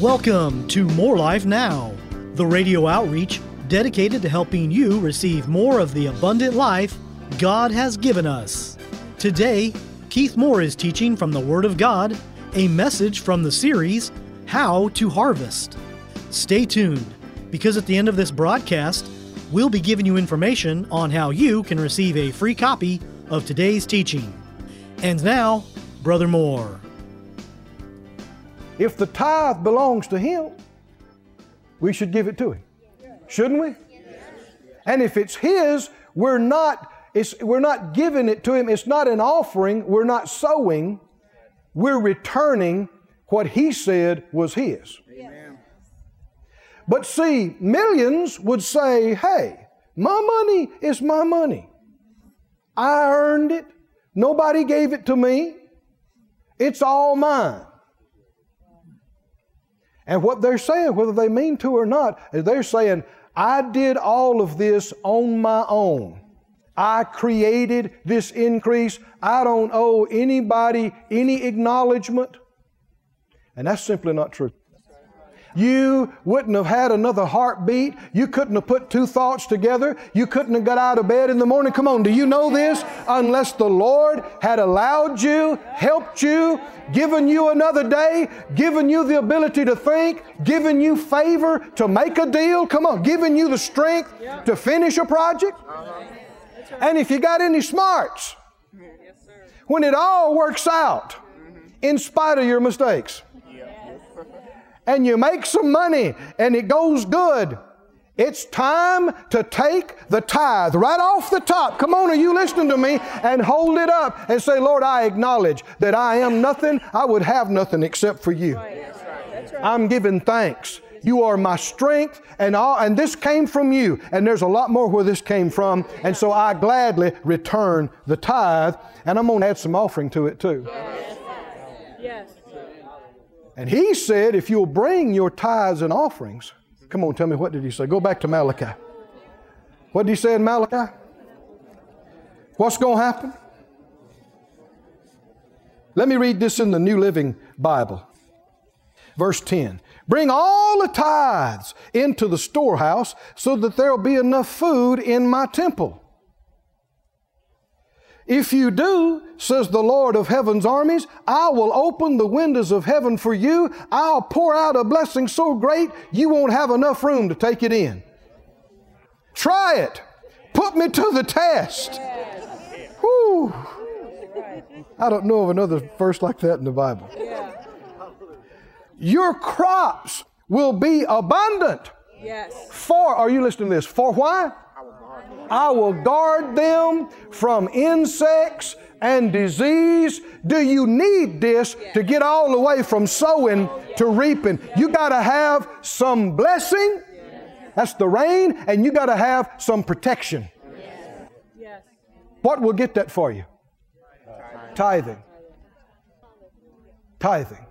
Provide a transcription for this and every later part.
Welcome to More Life Now, the radio outreach dedicated to helping you receive more of the abundant life God has given us. Today, Keith Moore is teaching from the Word of God, a message from the series, How to Harvest. Stay tuned, because at the end of this broadcast, we'll be giving you information on how you can receive a free copy of today's teaching. And now, Brother Moore. If the tithe belongs to Him, we should give it to Him. Shouldn't we? And if it's His, we're not giving it to Him. It's not an offering. We're not sowing. We're returning what He said was His. Amen. But see, millions would say, hey, my money is my money. I earned it. Nobody gave it to me. It's all mine. And what they're saying, whether they mean to or not, is they're saying, I did all of this on my own. I created this increase. I don't owe anybody any acknowledgement. And that's simply not true. You wouldn't have had another heartbeat. You couldn't have put two thoughts together. You couldn't have got out of bed in the morning. Come on, do you know this? Unless the Lord had allowed you, helped you, given you another day, given you the ability to think, given you favor to make a deal. Come on, given you the strength to finish a project. And if you got any smarts, when it all works out, in spite of your mistakes, and you make some money and it goes good, it's time to take the tithe right off the top. Come on, are you listening to me? And hold it up and say, Lord, I acknowledge that I am nothing. I would have nothing except for you. I'm giving thanks. You are my strength, and this came from you. And there's a lot more where this came from. And so I gladly return the tithe, and I'm going to add some offering to it too. Yes. And He said, if you'll bring your tithes and offerings, come on, tell me, what did He say? Go back to Malachi. What did He say in Malachi? What's going to happen? Let me read this in the New Living Bible. Verse 10. Bring all the tithes into the storehouse so that there will be enough food in my temple. If you do, says the Lord of heaven's armies, I will open the windows of heaven for you. I'll pour out a blessing so great you won't have enough room to take it in. Try it. Put me to the test. Whew. I don't know of another verse like that in the Bible. Your crops will be abundant. Yes. For, are you listening to this? For why? I will guard them from insects and disease. Do you need this to get all the way from sowing to reaping? You got to have some blessing. That's the rain. And you got to have some protection. Yes. What will get that for you? Tithing. Tithing.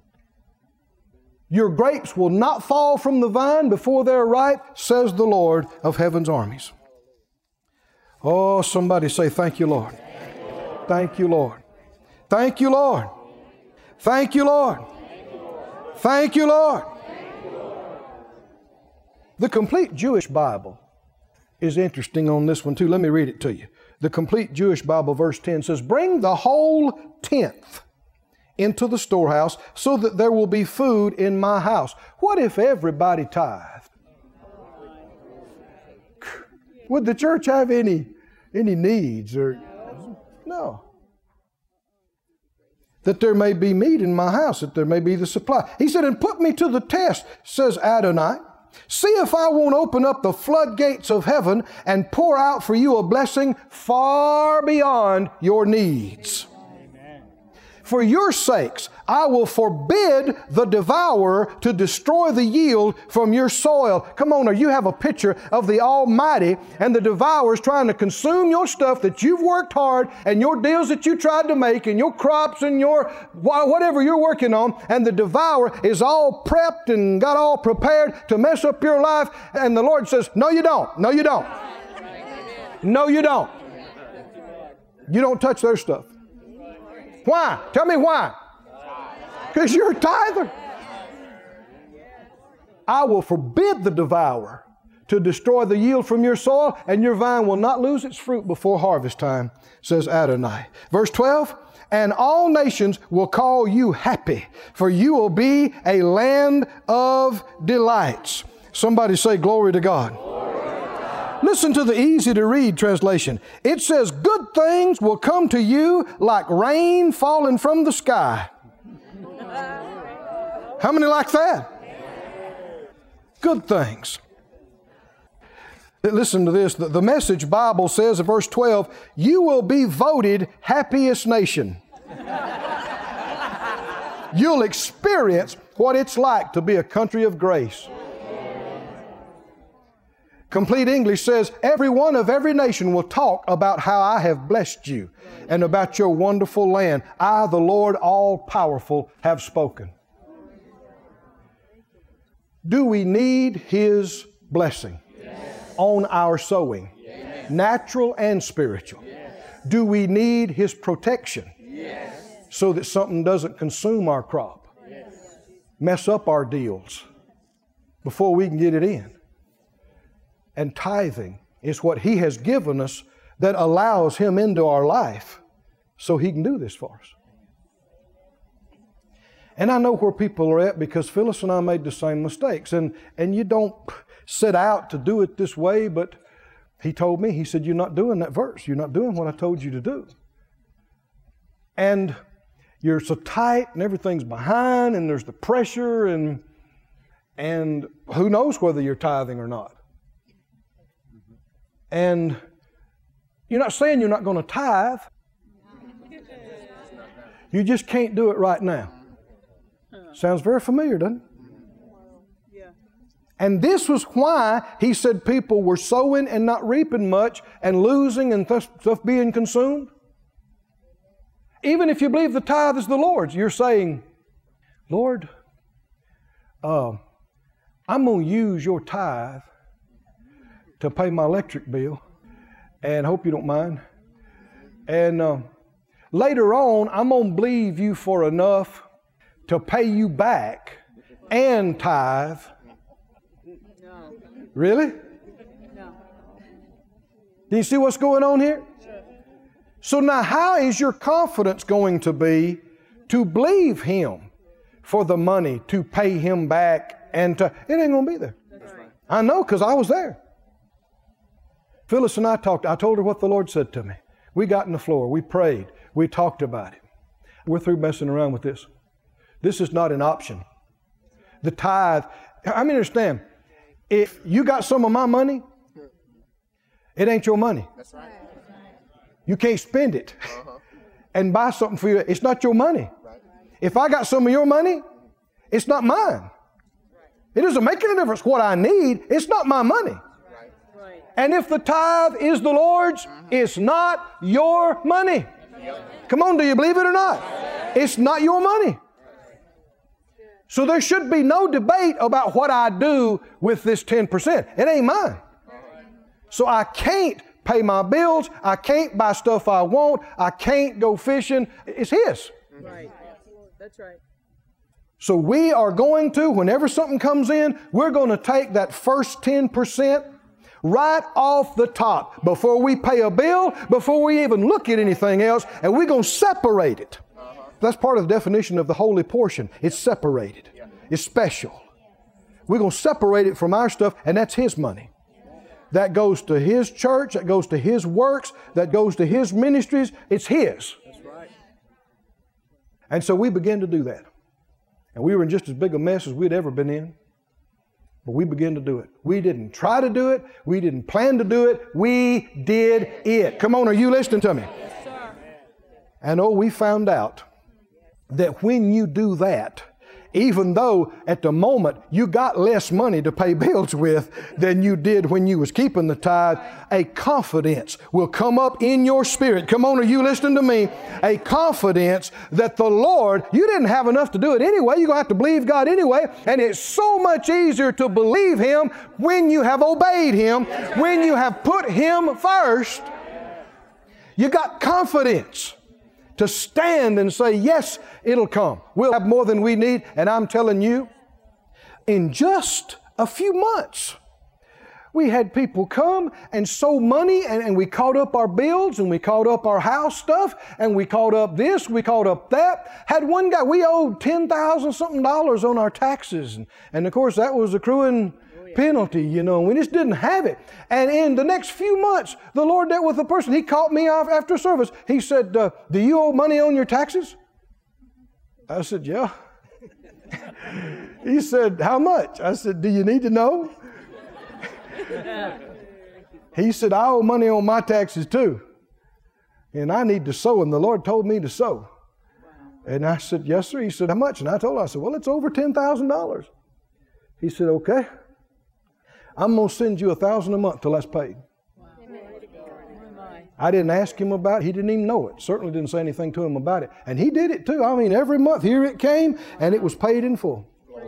Your grapes will not fall from the vine before they're ripe, says the Lord of heaven's armies. Oh, somebody say, thank you, Lord. Thank you, Lord. Thank you, Lord. Thank you, Lord. Thank you, Lord. The Complete Jewish Bible is interesting on this one too. Let me read it to you. The Complete Jewish Bible, verse 10 says, bring the whole tenth into the storehouse so that there will be food in my house. What if everybody tithed? Would the church have any needs? Or no. That there may be meat in my house, that there may be the supply. He said, and put me to the test, says Adonai. See if I won't open up the floodgates of heaven and pour out for you a blessing far beyond your needs. For your sakes, I will forbid the devourer to destroy the yield from your soil. Come on, or you have a picture of the Almighty and the devourer's trying to consume your stuff that you've worked hard and your deals that you tried to make and your crops and your whatever you're working on, and the devourer is all prepped and got all prepared to mess up your life. And the Lord says, no, you don't. No, you don't. No, you don't. You don't touch their stuff. Why? Tell me why. Because you're a tither. I will forbid the devourer to destroy the yield from your soil, and your vine will not lose its fruit before harvest time, says Adonai. Verse 12, and all nations will call you happy, for you will be a land of delights. Somebody say glory to God. Listen to the easy to read translation. It says, good things will come to you like rain falling from the sky. How many like that? Good things. Listen to this. The Message Bible says in verse 12, you will be voted happiest nation. You'll experience what it's like to be a country of grace. Complete English says, every one of every nation will talk about how I have blessed you and about your wonderful land. I, the Lord all-powerful, have spoken. Do we need His blessing on our sowing? Natural and spiritual. Do we need His protection so that something doesn't consume our crop, mess up our deals before we can get it in? And tithing is what He has given us that allows Him into our life so He can do this for us. And I know where people are at because Phyllis and I made the same mistakes. And you don't set out to do it this way, but he told me, he said, you're not doing that verse. You're not doing what I told you to do. And you're so tight and everything's behind and there's the pressure and who knows whether you're tithing or not. And you're not saying you're not going to tithe. You just can't do it right now. Sounds very familiar, doesn't it? Yeah. And this was why he said people were sowing and not reaping much and losing and stuff being consumed. Even if you believe the tithe is the Lord's, you're saying, Lord, I'm going to use your tithe to pay my electric bill and hope you don't mind. And later on, I'm going to believe you for enough to pay you back and tithe. No. Really? No. Do you see what's going on here? So now how is your confidence going to be to believe Him for the money to pay Him back and to... It ain't going to be there. That's right. I know because I was there. Phyllis and I talked. I told her what the Lord said to me. We got on the floor. We prayed. We talked about it. We're through messing around with this. This is not an option. The tithe, I mean, understand, if you got some of my money, it ain't your money. That's right. You can't spend it and buy something for you. It's not your money. Right. If I got some of your money, it's not mine. It doesn't make any difference what I need. It's not my money. Right. And if the tithe is the Lord's, it's not your money. Come on, do you believe it or not? It's not your money. So there should be no debate about what I do with this 10%. It ain't mine. So I can't pay my bills. I can't buy stuff I want. I can't go fishing. It's His. Right. That's right. So we are going to, whenever something comes in, we're going to take that first 10% right off the top before we pay a bill, before we even look at anything else, and we're going to separate it. That's part of the definition of the holy portion. It's separated. It's special. We're going to separate it from our stuff, and that's His money. That goes to His church. That goes to His works. That goes to His ministries. It's His. That's right. And so we began to do that. And we were in just as big a mess as we'd ever been in. But we began to do it. We didn't try to do it. We didn't plan to do it. We did it. Come on, are you listening to me? Yes, sir. And we found out that when you do that, even though at the moment you got less money to pay bills with than you did when you was keeping the tithe, a confidence will come up in your spirit. Come on, are you listening to me? A confidence that the Lord, you didn't have enough to do it anyway. You're going to have to believe God anyway. And it's so much easier to believe Him when you have obeyed Him, when you have put Him first. You got confidence to stand and say, yes, it'll come. We'll have more than we need. And I'm telling you, in just a few months. We had people come and sow money, and we caught up our bills, and we caught up our house stuff, and we caught up this, we caught up that. Had one guy, we owed $10,000 something on our taxes. And of course, that was accruing penalty, you know. We just didn't have it. And in the next few months, the Lord dealt with a person. He caught me off after service. He said, do you owe money on your taxes? I said, yeah. He said, how much? I said, do you need to know? He said, I owe money on my taxes too. And I need to sow, and the Lord told me to sow. And I said, yes, sir. He said, how much? And I told him, I said, well, it's over $10,000. He said, okay. I'm going to send you $1,000 a month till that's paid. Wow. I didn't ask him about it. He didn't even know it. Certainly didn't say anything to him about it. And he did it too. I mean, every month, here it came, and it was paid in full.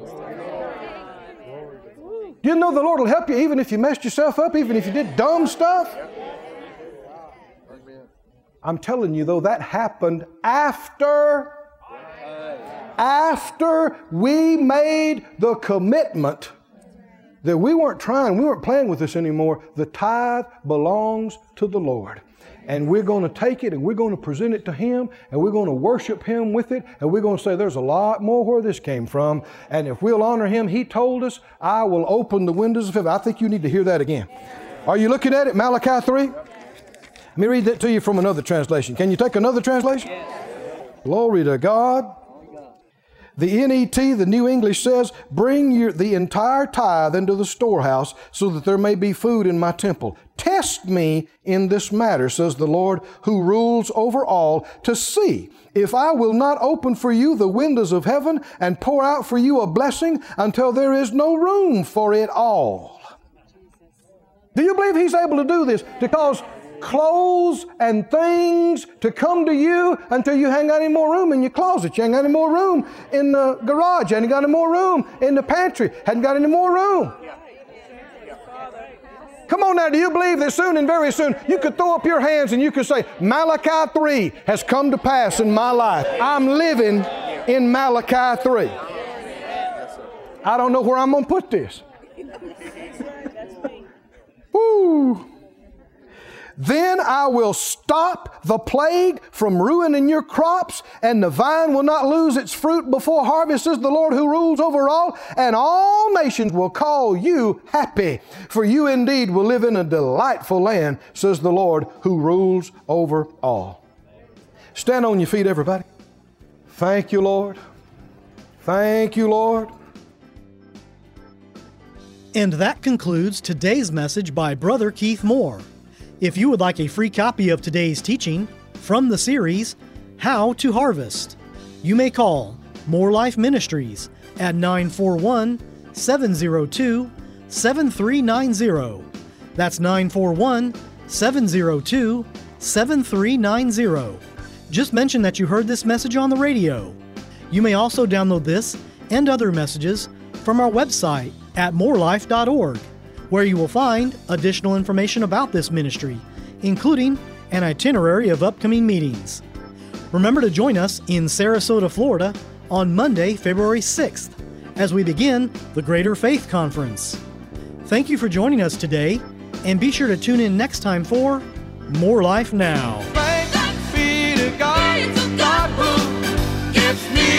You know the Lord will help you even if you messed yourself up, even if you did dumb stuff. I'm telling you, though, that happened after we made the commitment that we weren't playing with this anymore. The tithe belongs to the Lord. And we're going to take it and we're going to present it to Him and we're going to worship Him with it and we're going to say there's a lot more where this came from. And if we'll honor Him, He told us, I will open the windows of heaven. I think you need to hear that again. Are you looking at it? Malachi 3? Let me read that to you from another translation. Can you take another translation? Glory to God. The NET, the New English, says, bring the entire tithe into the storehouse so that there may be food in my temple. Test me in this matter, says the Lord, who rules over all, to see if I will not open for you the windows of heaven and pour out for you a blessing until there is no room for it all. Do you believe He's able to do this? To cause clothes and things to come to you until you ain't got any more room in your closet. You ain't got any more room in the garage. You ain't got any more room in the pantry. Hadn't got any more room. Come on now, do you believe that soon and very soon you could throw up your hands and you could say, Malachi 3 has come to pass in my life. I'm living in Malachi 3. I don't know where I'm going to put this. Woo! Then I will stop the plague from ruining your crops, and the vine will not lose its fruit before harvest, says the Lord who rules over all, and all nations will call you happy. For you indeed will live in a delightful land, says the Lord who rules over all. Stand on your feet, everybody. Thank you, Lord. Thank you, Lord. And that concludes today's message by Brother Keith Moore. If you would like a free copy of today's teaching from the series, How to Harvest, you may call More Life Ministries at 941-702-7390. That's 941-702-7390. Just mention that you heard this message on the radio. You may also download this and other messages from our website at morelife.org, where you will find additional information about this ministry, including an itinerary of upcoming meetings. Remember to join us in Sarasota, Florida on Monday, February 6th, as we begin the Greater Faith Conference. Thank you for joining us today, and be sure to tune in next time for More Life Now. Thanks be to God, God who gives me